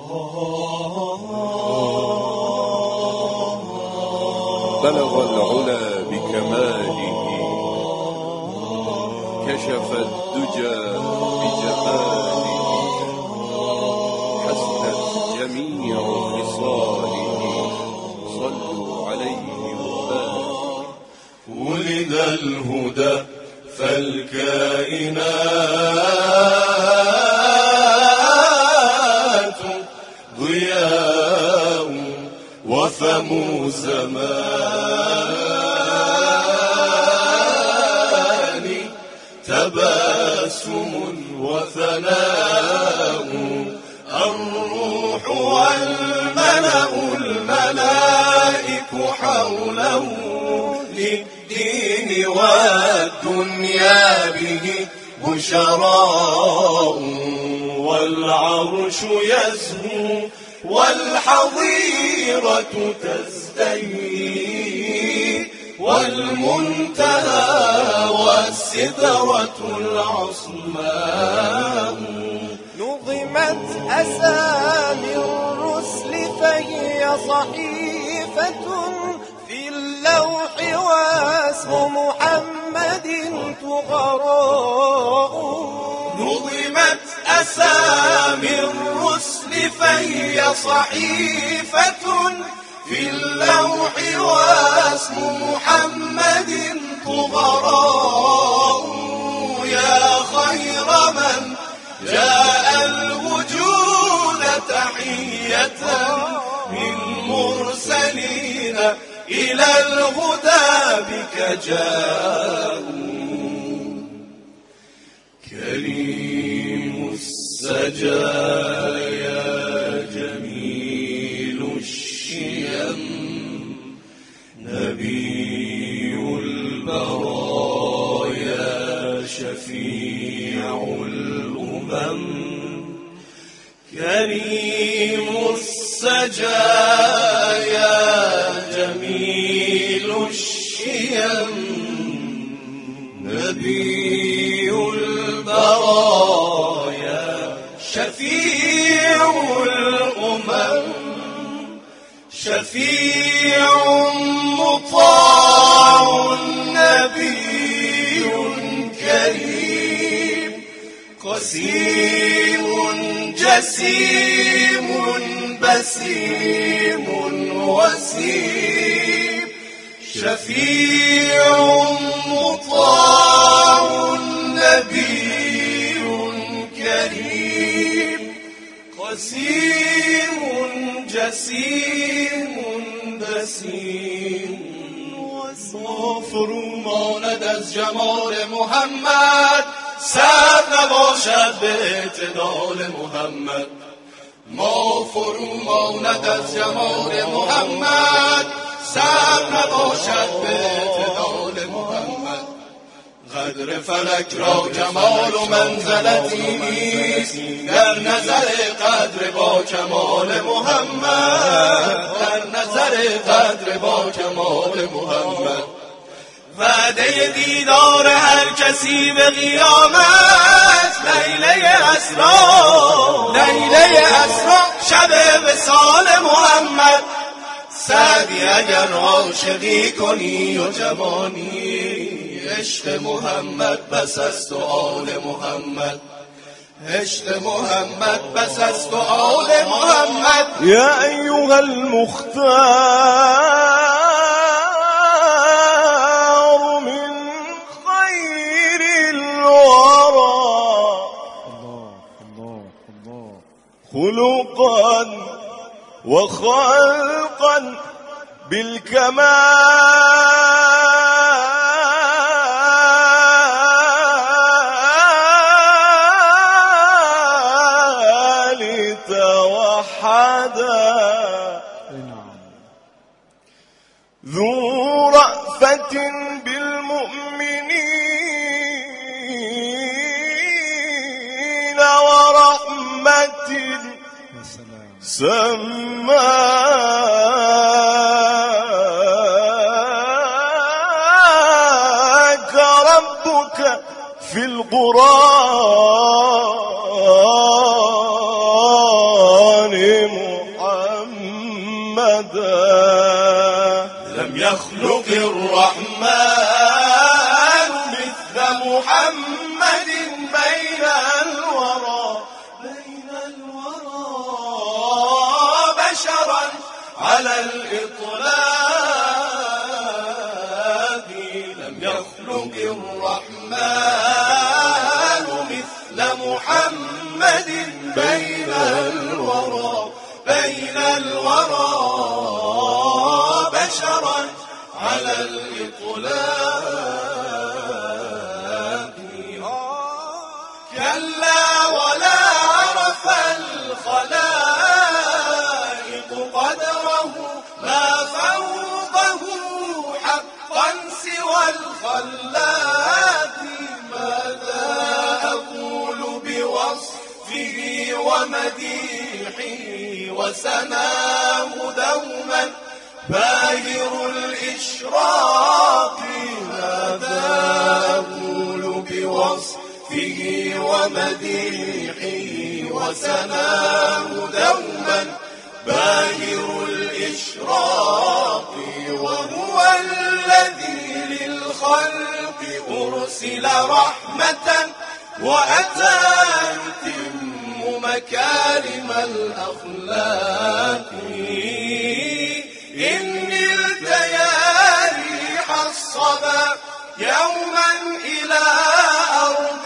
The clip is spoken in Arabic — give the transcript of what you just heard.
بلغ العلا بكماله، كشف الدجى بجماله، حسنت جميع خصاله، صلوا عليه وآله. ولد الهدى فالكائنات ضياء وفم زمان، تباسم وثناء، الروح والملأ الملائك حوله، للدين والدنيا به بشراء، والعرش يزهو والحظيرة تزدهي، والمنتهى والسدرة العصماء. نظمت أسامي الرسل فهي صحيفة في اللوح، واسم محمد تغراء. نظمت أسامي الرسل فهي صحيفة في اللوح، واسم محمد تغراء. يا خير من جاء الوجود تحية من مرسلين إلى الهدى بك جاءوا. كريم السجايا جميل الشيم، نبي البرايا شفيع الأمم. كريم السجايا جميل الشيم، نبي البرايا شفيع الأمم. شفيع مطاع نبي كريم، قسيم جسيم بسيم وسيم. شفيع مطاع نبي كريم، قسيم جسيم بسيم. ما فرو ماند از جمال محمد، سر نباشد به اعتدال محمد. ما فرو ماند از جمال محمد، سر نباشد به اعتدال محمد. قدر فلک را کمال و منزلتی نیست، در نظر قدر با کمال محمد. در نظر قدر با کمال محمد. وعده دیدار هر کسی به قیامت، لیله اسرا، لیله اسرا، شب وصال محمد. سعدی اگر عاشقی کنی و جوانی، عشق محمد بس است و آل محمد. عشق محمد بس است و آل محمد. یا ایها المختار من خیر الورى، خلقا وخلقا بالكمال توحدا، ذو رأفة بالمؤمنين ورحمة، سماك ربك في القرآن أحدا. لم يخلق الرحمن مثل محمد بين الورى بشرا على الإطلاق. لم يخلق الرحمن مثل محمد بين الورى بشرا على الإطلاق. كلا ولا عرف الخلائق قدره ما فوقه حقا سوى الخلاق. ماذا أقول بوصفه ومديحه وسناه دوما باهر الإشراق. ماذا أقول بوصفه ومديحه وسناه دوما باهر الإشراق. وهو الذي للخلق أرسل رحمة وأتى يتم مكارم الأخلاق. إن نلت يا ريح الصبا يوما إلى أرض